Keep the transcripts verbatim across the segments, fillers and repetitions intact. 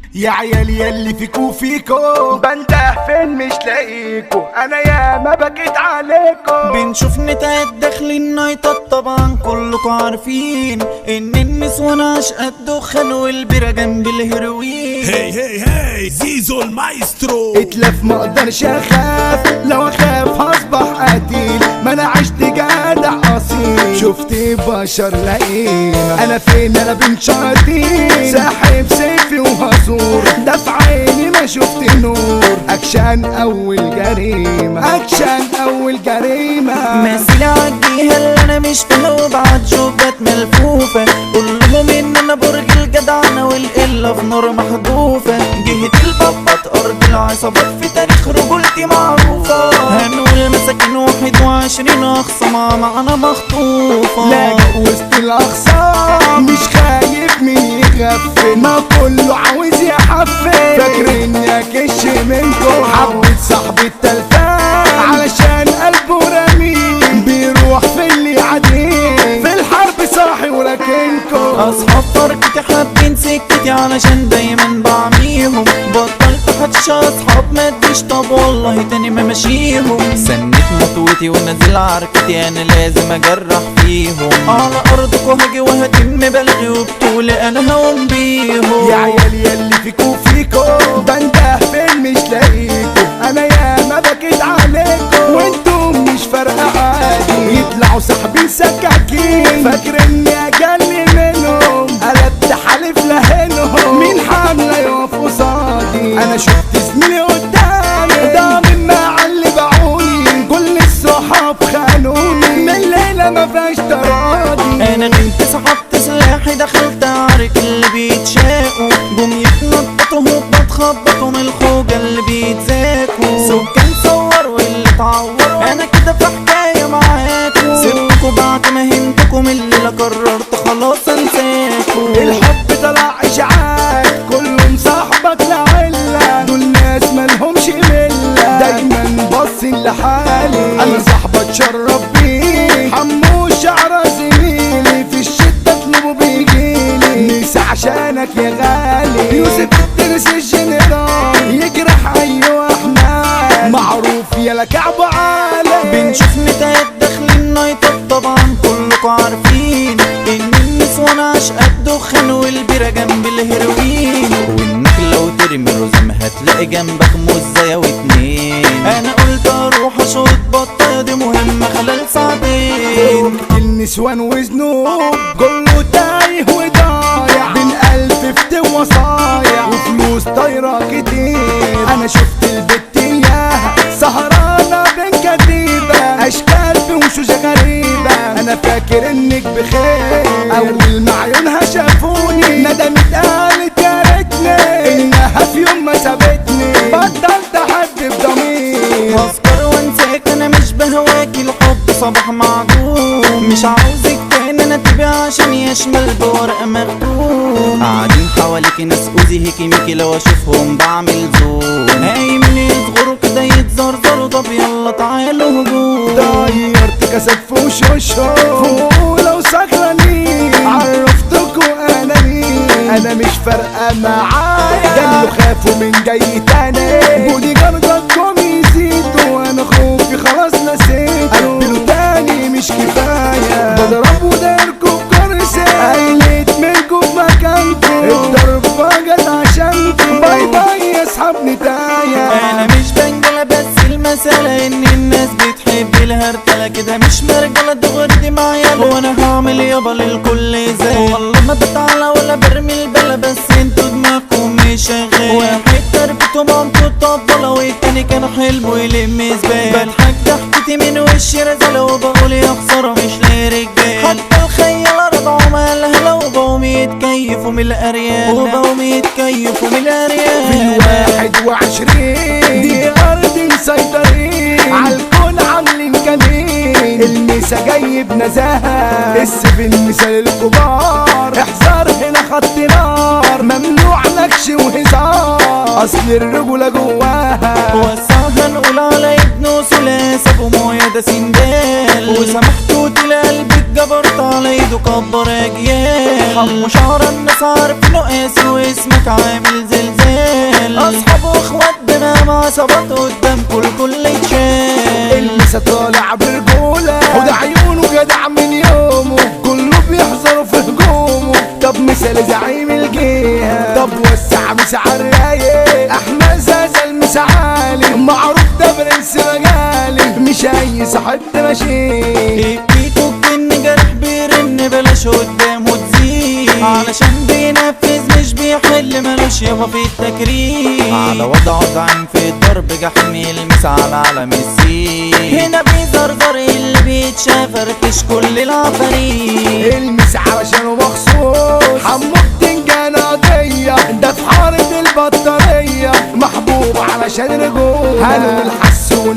يا عيال ياللي فيكو فيكو بنده فين مش لاقيكو، انا يا ما بكيت عليكو. بنشوف نتايات داخلين نايتات، طبعا كلكوا عارفين ان النسوان عشقة الدخان والبيرة جنب الهيروين. هي هي هي زيزو المايسترو. اتلف مقدرش اخاف، لو اخاف هصبح قتيل، ما انا عشت جدع اصيل. شفت بشر لقينا انا فين، انا بن شاطين ساحب سيفي وهزور، ده في عيني ما شفت نور. اكشن اول جريمة، اكشن اول جريمة. مثيل عالجيها اللي انا مش فيها وبعد جوبات ملفوفة، كلهم ان انا برج الجدعنة والقلة في نار محذوفة. جهة البابات ارض العصابات، في تاريخ رجولتي معروفة. هنقول مساكين واحد وعشرين اخصام معانا مخطوفة. لاجئ وسط الاخصام مش خايف مين يغفل، ما كله عاوز يحفل. فاكر اني اكش منكم، حبيت صاحبي التلفان علشان قلبه رميل، بيروح في اللي عديل في الحرب صاحي ولكنكم. اصحاب فرقتي حابين سكتي علشان دايما بعميهم، بطلت حدش اصحاب ما تجيش، طب والله تاني ما ماشيهم. سنت مطوتي ونازل عركتي، انا لازم اجرح فيهم. على ارضكوا هاجي وهتم بلغي وبطولي انا هقوم بيهم. يا عيال ياللي فيكو فيكو بنده فين مش لاقيكو، انا يا ما بكيت عليكو وانتم مش فارقه عادي. يطلعوا ساحبين سكاكين فاكر اني اجلي منهم، قلبت حلف لهنهم مين حامله يقف قصادي. انا شفت زميلي قدامي ده من مع اللي باعوني، كل الصحاب خانوني من الليله ما فيهاش تراضي. انا كنت سحبت سلاحي دخلت عارك اللي بيتشاقوا، جم يتنططوا هوبا اتخبطوا من الخوجة اللي بيتزاكوا. سكان صور واللي اتعور، انا كده في حكاية معاكوا. سبتكوا بعد ما هنتكم الليلة قررت خلاص انساكوا. الحب طلع اشعاع كلهم صاحبك لعلة، دول ناس مالهمش ملة دايما باصين لحالي. انا صاحبك اتشرف بيه، حمو شعر زميلي في الشدة اطلبه بيجيلي. نسى عشانك يا غالي، يوسف الترس الجنرال يجرح ايوه احمد، معروف يا كعب عالي. بنشوف نتايات داخلين نايتات، طبعا كلكوا عارفين ان النسوان عشقة الدخان والبيرة جنب الهيروين. وانك لو ترمي رزم هتلاقي جنبك مزايا واتنين. انا قلت اروح اشوط بطة، دي مهمة خلال ساعتين. النسوان وذنوب كله تايه وضايع، بين ألف فتو وصايع وفلوس طايرة كتير. أنا شفت البت إياها سهرانة بين كتيبة، أشكال بوشوش غريبة. أنا فاكر إنك بخير، أول ما عيونها شافوني ندمت قالت يا ريتني إنها في يوم ما سابتني. بطلت أحب بضمير، هفكر وانساك انا مش بهواكي، الحب صباح معجون. مش عاوزك تاني انا تبيع عشان يشمل بورقة مخدوم. قاعدين حواليكي ناس اوزي هيكي ميكي، لو اشوفهم بعمل زوم. قايمين يصغروا كده يتزرزروا، طب يلا تعالوا هجوم. طيرت كاسات في وشوشهم فوق لو سكرانين، عرفتكوا انا مين، انا مش فارقه معايا. جالوا خافوا من جاي تاني، بودي جاردكم يزيدوا وانا خوفي خلاص نسيت. قبلوا تاني مش كفايه، بضرب وداركوا بكرسي، قايلت منكوا في مكانكوا، الضرب فجت عشانكوا. باي باي يا اصحاب نتايا. انا مش بنجلة بس المسألة ان الناس بتحب الهرتلة كده، مش مرجلة دغري دي معايا. وانا هعمل يابا للكل زي، والله ما بتعلى ولا برمي البلا، بس انتوا دماغكم مش شغال. واحد تربته مامته الطبلة والتاني كان حلمه يلم زبال. بضحك ضحكتي من وشي رزالة وبقول يا خسارة مش لاقي رجال. حتى الخيالة رضعوا مالها وبقوم يتكيفوا من الأريال، وبقوم يتكيفوا من الأريال. في الواحد وعشرين دي أرض مسيطرين، عالكون عاملين كمين. المسا جاي بنزاهة، السفن مثال الكبار. احذر هنا خط نار، ممنوع نكش وهزار، أصل الرجولة جواها. وسعها نقول على ابنه ثلاث ابو مويه ده سندال، وسامحته تلاقي قلبك جبرت على ايده كبر اجيال. حمو شعر الناس عارفينه قاسي واسمك عامل زلزال، اصحاب واخوات بنا مع صبات قدام كل كل يتشال. المسا طالع برجولة وده عيونه جدع من يومه، كله بيحذروا في هجومه. طب مثال زعيم الجهة، طب وسع مسا عالرايق، احمد زازا المسا عالي، معروف ده برنس مجالي، مش اي صاحب ماشي. بيتو الجن جرح بيرن بلاش قدامه تزيد، علشان بينفذ مش بيحل ملوش يابا في التكريم، على وضعه زعيم في الضرب جحيم يلمس على علم السين. هنا بيزرزر اللي بيتشاف فركش كل العفاريت، المس علشانه مخصوص حمو بتنجان قضية، ده في حارة البطارية محبوب علشان رجولة. هلو الحسون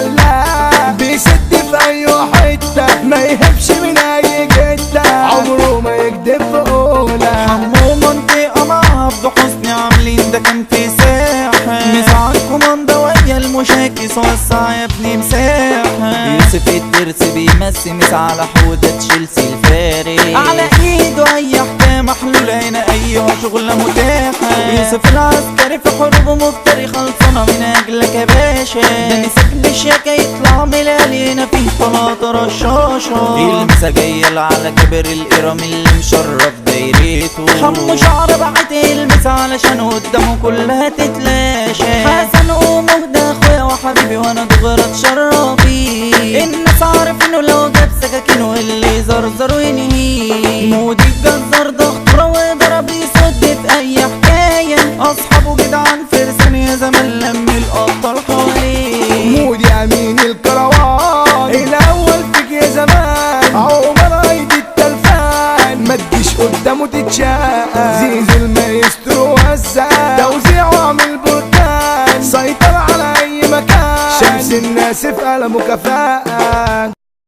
الحلاق بيسد في اي حتة، ما يهبش من اي جدة، عمره ما يكدب في قولة. حمو منطقة مع عبد حسني عاملين ده كان في ساحة، مساعة الكوماندا ويا المشاكس وسع يا ابني مساحة. يوسف الترس بيمسي مسا على حودة تشيلسي الفارق، على ايده اي حكاية محلولة هنا اي شغلة متاحة. يوسف العسكري في حروبه مفتري خلصانة من اجلك يا باشا، ده مسك الشياكة يطلع ملالي هنا فيه طلاطة رشاشة. المسا جاية على كبر القرام اللي مشرف دايرته، حمو شعر بعت المسا علشان قدامه كلها تتلاشى. حسن ومهدى اخويا وحبيبي وانا دغرة اتشرف بيه، الناس عارفينه لو جاب سكاكينه اللي زرزر وينهيه. مودي الجزار ده خطرة وضرب يصد في اي حكاية، اصحابه جدعان فرسان يا زمان لم الابطال حواليه. مودي امين الكروان الاول فيك يا زمان، عمر ايدي التلفان ما تجيش قدامه تتشاق. زيزو المايسترو وزع توزيع وعمل بركان، سيطر على اي مكان، شمس الناس في قلمه كفاءة.